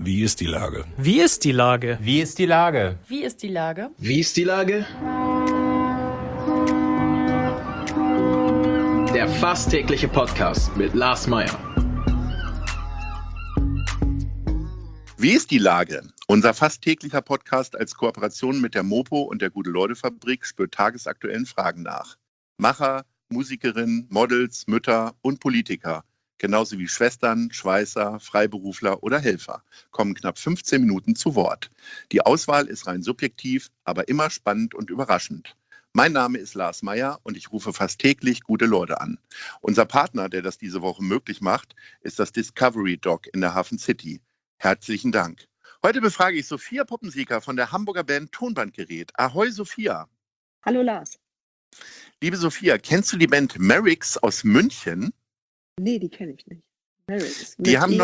Wie ist die Lage? Wie ist die Lage? Wie ist die Lage? Wie ist die Lage? Wie ist die Lage? Der fast tägliche Podcast mit Lars Meyer. Wie ist die Lage? Unser fast täglicher Podcast als Kooperation mit der Mopo und der Gute-Leute-Fabrik spürt tagesaktuellen Fragen nach. Macher, Musikerinnen, Models, Mütter und Politiker, genauso wie Schwestern, Schweißer, Freiberufler oder Helfer, kommen knapp 15 Minuten zu Wort. Die Auswahl ist rein subjektiv, aber immer spannend und überraschend. Mein Name ist Lars Meyer und ich rufe fast täglich gute Leute an. Unser Partner, der das diese Woche möglich macht, ist das Discovery Dog in der Hafen City. Herzlichen Dank. Heute befrage ich Sophia Poppensieker von der Hamburger Band Tonbandgerät. Ahoi Sophia. Hallo Lars. Liebe Sophia, kennst du die Band Merricks aus München? Nee, die kenne ich nicht. Merricks. Die haben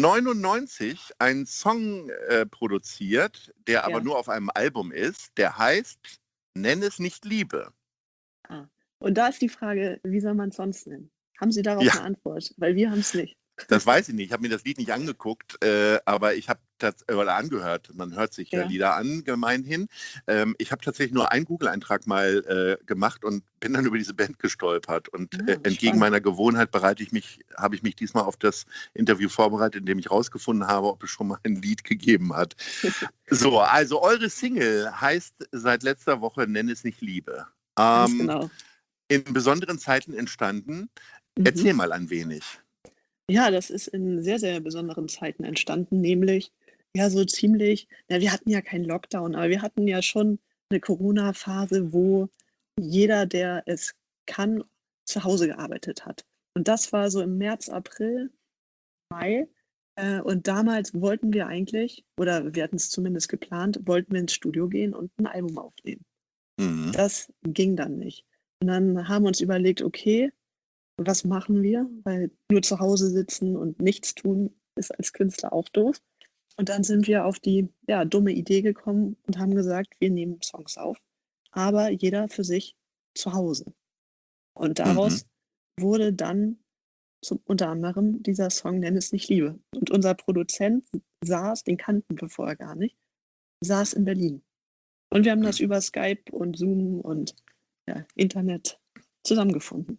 1999 einen Song produziert, der aber nur auf einem Album ist. Der heißt Nenn es nicht Liebe. Ah. Und da ist die Frage, wie soll man es sonst nennen? Haben Sie darauf eine Antwort? Weil wir haben es nicht. Das weiß ich nicht. Ich habe mir das Lied nicht angeguckt, aber ich habe das angehört. Man hört sich Lieder an, gemeinhin. Ich habe tatsächlich nur einen Google-Eintrag mal gemacht und bin dann über diese Band gestolpert. Und entgegen meiner Gewohnheit habe ich mich diesmal auf das Interview vorbereitet, in dem ich rausgefunden habe, ob es schon mal ein Lied gegeben hat. So, also eure Single heißt seit letzter Woche Nenn es nicht Liebe. Ganz genau. In besonderen Zeiten entstanden. Erzähl mal ein wenig. Ja, das ist in sehr, sehr besonderen Zeiten entstanden, nämlich so ziemlich, wir hatten ja keinen Lockdown, aber wir hatten ja schon eine Corona-Phase, wo jeder, der es kann, zu Hause gearbeitet hat. Und das war so im März, April, Mai. Und damals wollten wir eigentlich, oder wir hatten es zumindest geplant, wollten wir ins Studio gehen und ein Album aufnehmen. Mhm. Das ging dann nicht. Und dann haben wir uns überlegt, okay, was machen wir? Weil nur zu Hause sitzen und nichts tun ist als Künstler auch doof. Und dann sind wir auf die dumme Idee gekommen und haben gesagt, wir nehmen Songs auf, aber jeder für sich zu Hause. Und daraus wurde dann unter anderem dieser Song Nenn es nicht Liebe. Und unser Produzent den kannten wir vorher gar nicht, saß in Berlin. Und wir haben das über Skype und Zoom und Internet zusammengefunden.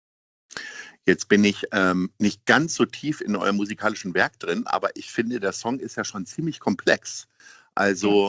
Jetzt bin ich nicht ganz so tief in eurem musikalischen Werk drin, aber ich finde, der Song ist ja schon ziemlich komplex. Also,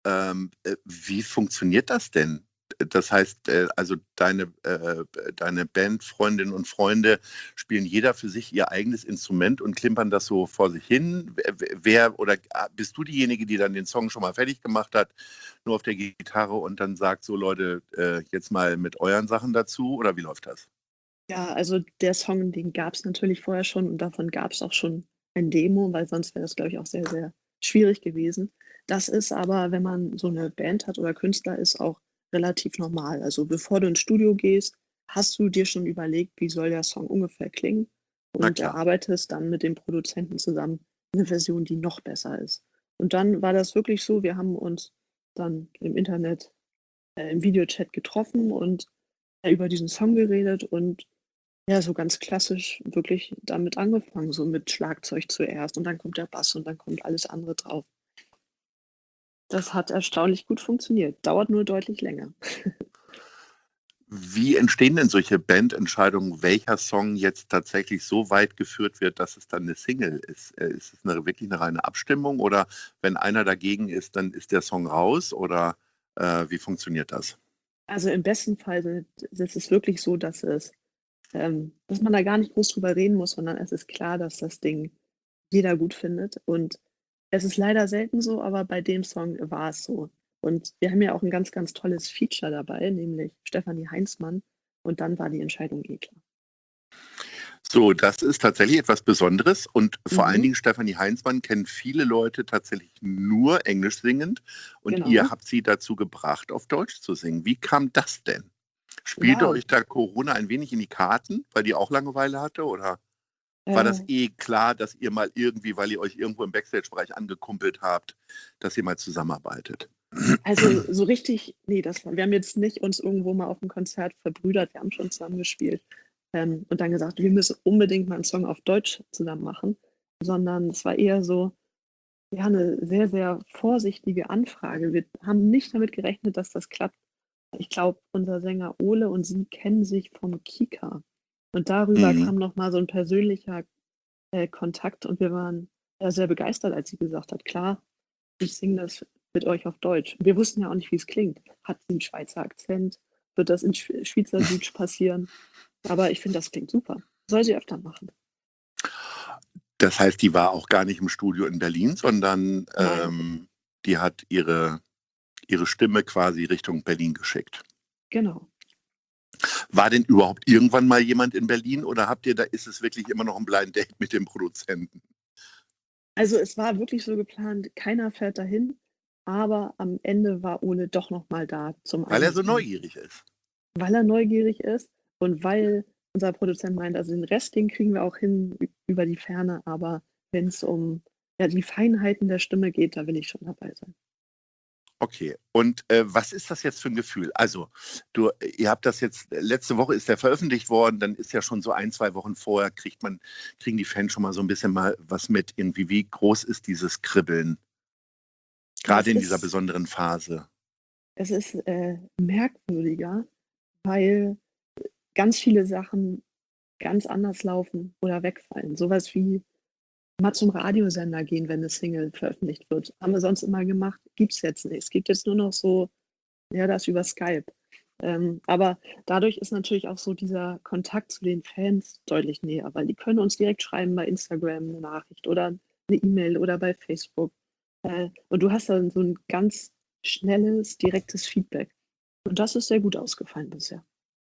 wie funktioniert das denn? Das heißt, also deine Bandfreundinnen und Freunde spielen jeder für sich ihr eigenes Instrument und klimpern das so vor sich hin. Oder bist du diejenige, die dann den Song schon mal fertig gemacht hat, nur auf der Gitarre und dann sagt so, Leute, jetzt mal mit euren Sachen dazu? Oder wie läuft das? Ja, also der Song, den gab es natürlich vorher schon und davon gab es auch schon ein Demo, weil sonst wäre das, glaube ich, auch sehr, sehr schwierig gewesen. Das ist aber, wenn man so eine Band hat oder Künstler ist, auch relativ normal. Also bevor du ins Studio gehst, hast du dir schon überlegt, wie soll der Song ungefähr klingen und erarbeitest dann mit dem Produzenten zusammen eine Version, die noch besser ist. Und dann war das wirklich so, wir haben uns dann im Internet, im Videochat getroffen und über diesen Song geredet und so ganz klassisch wirklich damit angefangen, so mit Schlagzeug zuerst und dann kommt der Bass und dann kommt alles andere drauf. Das hat erstaunlich gut funktioniert, dauert nur deutlich länger. Wie entstehen denn solche Bandentscheidungen, welcher Song jetzt tatsächlich so weit geführt wird, dass es dann eine Single ist? Ist es wirklich eine reine Abstimmung oder wenn einer dagegen ist, dann ist der Song raus oder wie funktioniert das? Also im besten Fall ist es wirklich so, dass man da gar nicht groß drüber reden muss, sondern es ist klar, dass das Ding jeder gut findet. Und es ist leider selten so, aber bei dem Song war es so. Und wir haben ja auch ein ganz, ganz tolles Feature dabei, nämlich Stefanie Heinzmann. Und dann war die Entscheidung klar. So, das ist tatsächlich etwas Besonderes und vor allen Dingen Stefanie Heinzmann kennen viele Leute tatsächlich nur englisch singend und ihr habt sie dazu gebracht, auf Deutsch zu singen. Wie kam das denn? Spielte euch da Corona ein wenig in die Karten, weil die auch Langeweile hatte oder war das klar, dass ihr mal irgendwie, weil ihr euch irgendwo im Backstage-Bereich angekumpelt habt, dass ihr mal zusammenarbeitet? Also so richtig, wir haben jetzt nicht uns irgendwo mal auf dem Konzert verbrüdert, wir haben schon zusammen gespielt. Und dann gesagt, wir müssen unbedingt mal einen Song auf Deutsch zusammen machen, sondern es war eher so, ja, eine sehr, sehr vorsichtige Anfrage. Wir haben nicht damit gerechnet, dass das klappt. Ich glaube, unser Sänger Ole und sie kennen sich vom Kika. Und darüber Mhm. kam noch mal so ein persönlicher Kontakt und wir waren sehr begeistert, als sie gesagt hat, klar, ich singe das mit euch auf Deutsch. Wir wussten ja auch nicht, wie es klingt. Hat sie einen Schweizer Akzent? Wird das in Schweizerdeutsch passieren? Aber ich finde, das klingt super. Soll sie öfter machen. Das heißt, die war auch gar nicht im Studio in Berlin, sondern Nein, die hat ihre Stimme quasi Richtung Berlin geschickt. genau. War denn überhaupt irgendwann mal jemand in Berlin oder ist es wirklich immer noch ein Blind Date mit dem Produzenten? Also es war wirklich so geplant, keiner fährt dahin, aber am Ende war Ole doch noch mal da zum Weil er so Einsingen, neugierig ist. weil er neugierig ist und weil unser Produzent meint, also den Rest, den kriegen wir auch hin über die Ferne, aber wenn es um ja, die Feinheiten der Stimme geht, da will ich schon dabei sein. Okay, und was ist das jetzt für ein Gefühl? Also, ihr habt das jetzt, letzte Woche ist der veröffentlicht worden, dann ist ja schon so 1, 2 Wochen vorher, kriegen die Fans schon mal so ein bisschen mal was mit, irgendwie, wie groß ist dieses Kribbeln, Ja, gerade in dieser besonderen Phase? es ist merkwürdiger, weil ganz viele Sachen ganz anders laufen oder wegfallen. Sowas wie mal zum Radiosender gehen, wenn 'ne Single veröffentlicht wird. Haben wir sonst immer gemacht, gibt's jetzt nicht. Es gibt jetzt nur noch so, ja, das über Skype. Aber dadurch ist natürlich auch so dieser Kontakt zu den Fans deutlich näher, weil die können uns direkt schreiben bei Instagram 'ne Nachricht oder 'ne E-Mail oder bei Facebook. Und du hast dann so 'n ganz schnelles, direktes Feedback. Und das ist sehr gut ausgefallen bisher.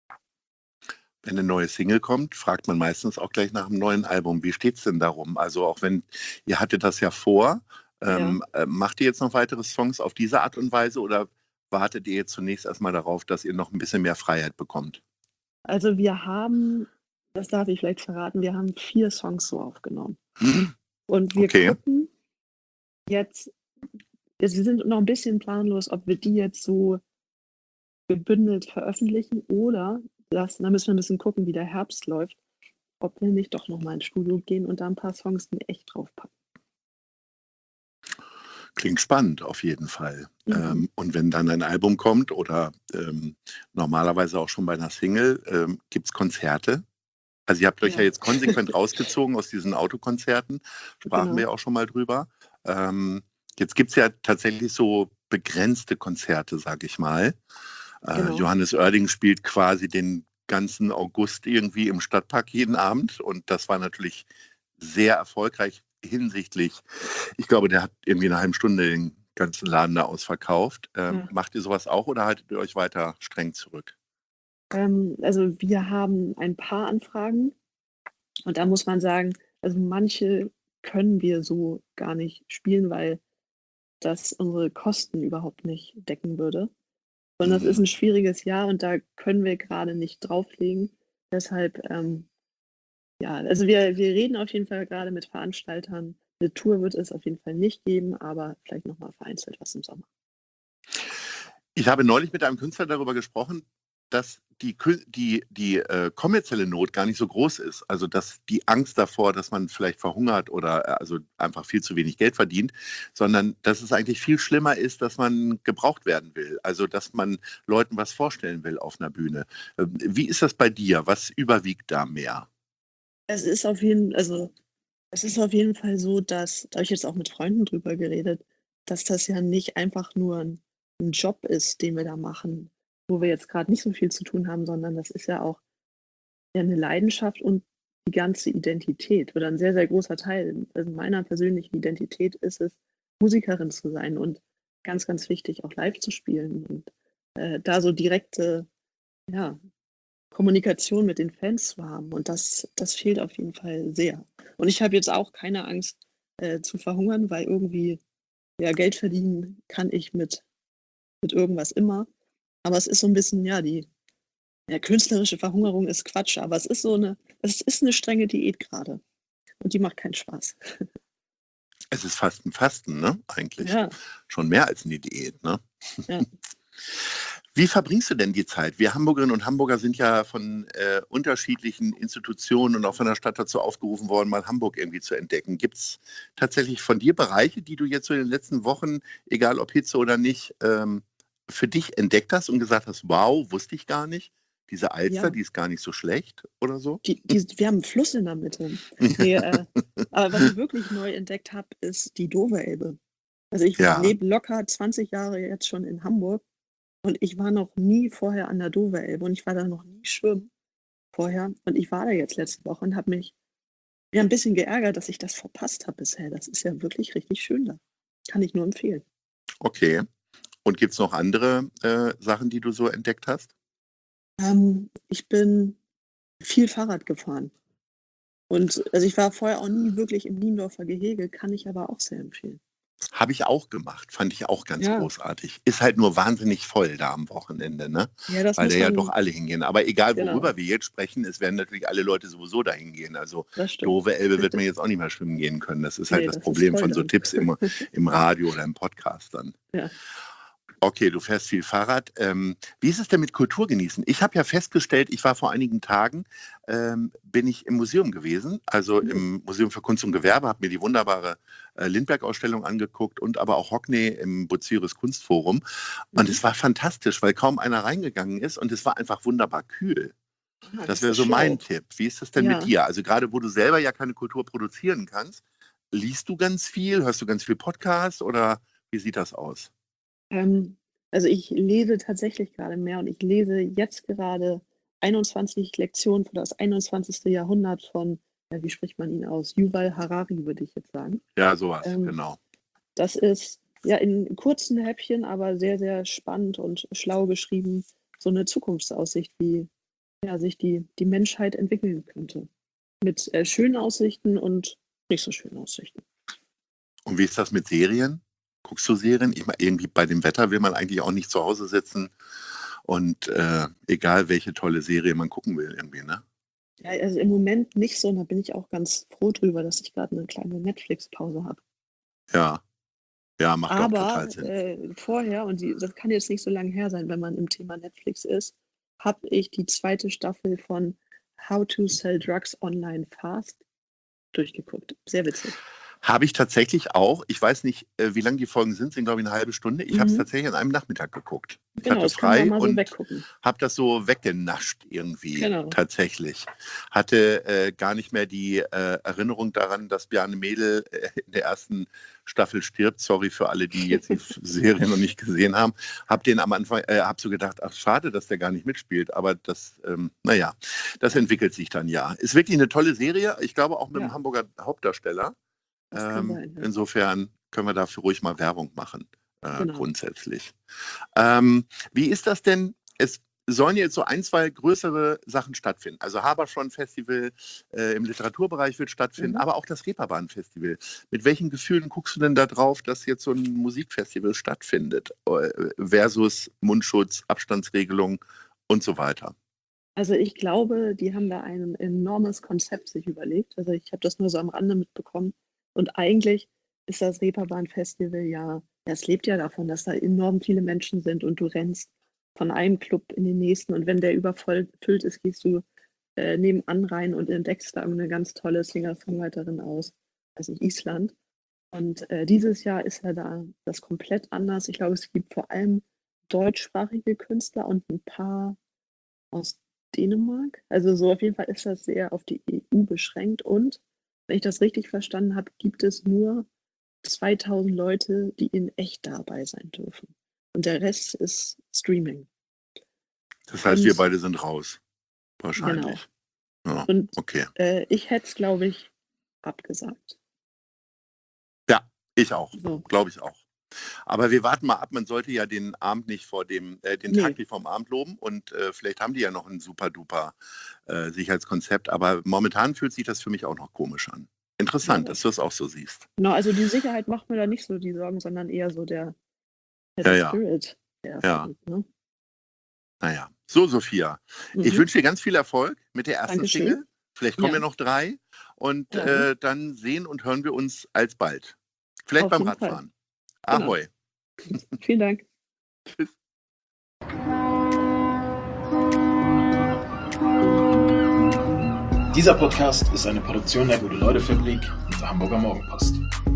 Wenn eine neue Single kommt, fragt man meistens auch gleich nach einem neuen Album. Wie steht's denn darum? Also auch wenn ihr hattet das ja vor, Ja. macht ihr jetzt noch weitere Songs auf diese Art und Weise oder wartet ihr jetzt zunächst erstmal darauf, dass ihr noch ein bisschen mehr Freiheit bekommt? Also, wir haben, das darf ich vielleicht verraten, wir haben 4 Songs so aufgenommen. Und wir Okay. gucken jetzt, also, wir sind noch 'n bisschen planlos, ob wir die jetzt so gebündelt veröffentlichen oder da müssen wir 'n bisschen gucken, wie der Herbst läuft, ob wir nicht doch noch mal ins Studio gehen und da 'n paar Songs in echt draufpacken. Klingt spannend auf jeden Fall. Mhm, Und wenn dann ein Album kommt oder normalerweise auch schon bei einer Single, gibt es Konzerte? Also ihr habt euch ja ja, jetzt konsequent rausgezogen aus diesen Autokonzerten, sprachen wir genau, ja auch schon mal drüber. Ähm, Jetzt gibt es ja tatsächlich so begrenzte Konzerte, sage ich mal. genau. Johannes Oerding spielt quasi den ganzen August irgendwie im Stadtpark jeden Abend und das war natürlich sehr erfolgreich hinsichtlich, ich glaube, der hat irgendwie in einer halben Stunde den ganzen Laden da ausverkauft. Ja. Macht ihr sowas auch oder haltet ihr euch weiter streng zurück? Also, wir haben ein paar Anfragen und da muss man sagen, also, manche können wir so gar nicht spielen, weil das unsere Kosten überhaupt nicht decken würde. Und das ist Mhm. 'n schwieriges Jahr und da können wir grade nicht drauflegen. Deshalb, ja, also wir reden auf jeden Fall grade mit Veranstaltern. 'Ne Tour wird es auf jeden Fall nicht geben, aber vielleicht noch mal vereinzelt was im Sommer. Ich habe neulich mit einem Künstler darüber gesprochen, dass die kommerzielle Not gar nicht so groß ist. Also, dass die Angst davor, dass man vielleicht verhungert oder, also, einfach viel zu wenig Geld verdient, sondern dass es eigentlich viel schlimmer ist, dass man gebraucht werden will. Also, dass man Leuten was vorstellen will auf einer Bühne. Wie ist das bei dir? Was überwiegt da mehr? Es ist auf jeden also, es ist auf jeden Fall so, dass da habe ich jetzt auch mit Freunden drüber geredet, dass das ja nicht einfach nur 'n Job ist, den wir da machen, wo wir jetzt grad nicht so viel zu tun haben, sondern das ist ja auch, ja, 'ne Leidenschaft und die ganze Identität oder 'n sehr, sehr großer Teil, also, meiner persönlichen Identität ist es, Musikerin zu sein und ganz, ganz wichtig, auch live zu spielen und, da so direkte, ja, Kommunikation mit den Fans zu haben und das fehlt auf jeden Fall sehr. Und ich habe jetzt auch keine Angst, zu verhungern, weil irgendwie, ja, Geld verdienen kann ich mit irgendwas immer. Aber es ist so 'n bisschen, ja, die, ja, künstlerische Verhungerung ist Quatsch, aber es ist 'ne strenge Diät grade und die macht keinen Spaß. Es ist fast 'n Fasten, ne, eigentlich. Ja, Schon mehr als 'ne Diät, ne? ja. Wie verbringst du denn die Zeit? Wir Hamburgerinnen und Hamburger sind ja von unterschiedlichen Institutionen und auch von der Stadt dazu aufgerufen worden, mal Hamburg irgendwie zu entdecken. Gibt es tatsächlich von dir Bereiche, die du jetzt so in den letzten Wochen, egal ob Hitze oder nicht, für dich entdeckt hast und gesagt hast, wow, wusste ich gar nicht. Diese Alster, Ja, die ist gar nicht so schlecht oder so? wir haben einen Fluss in der Mitte. Nee, aber was ich wirklich neu entdeckt habe, ist die Dover-Elbe. Also ich Ja, lebe locker 20 Jahre jetzt schon in Hamburg und ich war noch nie vorher an der Dover-Elbe und ich war da noch nie schwimmen vorher. Und ich war da jetzt letzte Woche und habe mich ja ein bisschen geärgert, dass ich das verpasst habe bisher. Das ist ja wirklich richtig schön da. Kann ich nur empfehlen. okay. Und gibt es noch andere Sachen, die du so entdeckt hast? Ich bin viel Fahrrad gefahren. Und also ich war vorher auch nie wirklich im Niendorfer Gehege, kann ich aber auch sehr empfehlen. Habe ich auch gemacht, fand ich auch ganz Ja, großartig. Ist halt nur wahnsinnig voll da am Wochenende, ne? ja, das Weil da muss ja doch man, alle hingehen. Aber egal, genau, worüber wir jetzt sprechen, es werden natürlich alle Leute sowieso dahin gehen. Also das stimmt. Dove Elbe wird man jetzt auch nicht mehr schwimmen gehen können. Das ist halt Nee, das das ist Problem voll von so dann. Tipps im Radio oder im Podcast dann. Ja. Okay, du fährst viel Fahrrad. Wie ist es denn mit Kultur genießen? Ich habe ja festgestellt, ich war vor einigen Tagen, bin ich im Museum gewesen, also im Museum für Kunst und Gewerbe, habe mir die wunderbare Lindbergh-Ausstellung angeguckt und aber auch Hockney im Bucerius Kunstforum. Und Mhm. es war fantastisch, weil kaum einer reingegangen ist und es war einfach wunderbar kühl. Ah, Das das wäre ist so mein schlau. Tipp. Wie ist es denn mit Ja. dir? Also gerade wo du selber ja keine Kultur produzieren kannst, liest du ganz viel, hörst du ganz viel Podcast oder wie sieht das aus? Ähm, also ich lese tatsächlich gerade mehr und ich lese jetzt gerade 21 Lektionen für das 21. Jahrhundert von, ja, wie spricht man ihn aus? Yuval Harari, würde ich jetzt sagen. Ja, sowas, Ähm, genau. Das ist ja in kurzen Häppchen, aber sehr, sehr spannend und schlau geschrieben, so eine Zukunftsaussicht, wie ja, sich die Menschheit entwickeln könnte. Mit schönen Aussichten und nicht so schönen Aussichten. Und wie ist das mit Serien? Guckst du Serien? Ich meine, irgendwie bei dem Wetter will man eigentlich auch nicht zu Hause sitzen und egal welche tolle Serie man gucken will, irgendwie, ne? Ja, also im Moment nicht so, und da bin ich auch ganz froh drüber, dass ich gerade eine kleine Netflix-Pause habe. Ja, ja, macht auch total Aber Sinn. vorher, und das kann jetzt nicht so lange her sein, wenn man im Thema Netflix ist, habe ich die zweite Staffel von How to Sell Drugs Online Fast durchgeguckt. Sehr witzig. Habe ich tatsächlich auch. Ich weiß nicht, wie lang die Folgen sind glaube ich eine halbe Stunde. Ich habe es Mhm. tatsächlich an einem Nachmittag geguckt. Ich Genau, hatte das kann man frei mal so und weggucken. habe das so weggenascht irgendwie, Genau. tatsächlich. Hatte gar nicht mehr die Erinnerung daran, dass Bjarne Mädel in der ersten Staffel stirbt. Sorry für alle, die jetzt die Serie noch nicht gesehen haben. Hab den am Anfang, hab so gedacht, ach schade, dass der gar nicht mitspielt. Aber das, naja, das entwickelt sich dann ja. Ist wirklich eine tolle Serie. Ich glaube auch mit dem Ja, Hamburger Hauptdarsteller. das kann sein. Ja. Insofern können wir dafür ruhig mal Werbung machen, Genau. grundsätzlich. Wie ist das denn? Es sollen jetzt so ein, zwei größere Sachen stattfinden. Also Haberschon Festival im Literaturbereich wird stattfinden, Mhm. aber auch das Reeperbahn Festival. Mit welchen Gefühlen guckst du denn da drauf, dass jetzt so ein Musikfestival stattfindet versus Mundschutz, Abstandsregelung und so weiter? Also ich glaube, die haben da ein enormes Konzept sich überlegt. Also ich habe das nur so am Rande mitbekommen. Und eigentlich ist das Reeperbahn-Festival ja, es lebt ja davon, dass da enorm viele Menschen sind und du rennst von einem Club in den nächsten und wenn der überfüllt ist, gehst du nebenan rein und entdeckst da eine ganz tolle Singer-Songwriterin aus, also Island. Und dieses Jahr ist ja da das komplett anders. Ich glaube, es gibt vor allem deutschsprachige Künstler und ein paar aus Dänemark. Also so auf jeden Fall ist das sehr auf die EU beschränkt. Und wenn ich das richtig verstanden habe, gibt es nur 2000 Leute, die in echt dabei sein dürfen. Und der Rest ist Streaming. Das heißt, wir Und beide sind raus, genau. wahrscheinlich. Ja, Und okay. ich hätte es, glaube ich, abgesagt. Ja, ich auch. So. Glaube ich auch. Aber wir warten mal ab, man sollte ja den Abend nicht vor den Tag Nee, nicht vorm Abend loben und vielleicht haben die ja noch ein super duper Sicherheitskonzept, aber momentan fühlt sich das für mich auch noch komisch an. Interessant, ja. dass du es auch so siehst. Genau, also die Sicherheit macht mir da nicht so die Sorgen, sondern eher so der Ja, ja, Spirit, der ja. fehlt, ne? Naja. So, Sophia, ich Mhm. wünsche dir ganz viel Erfolg mit der ersten Dankeschön. Single. Vielleicht kommen ja Ja, noch 3 und ja, dann sehen und hören wir uns alsbald. Vielleicht auf beim jeden Fall. Radfahren. Genau. Ahoi. Vielen Dank. Tschüss. Dieser Podcast ist eine Produktion der Gute-Leute-Fabrik und der Hamburger Morgenpost.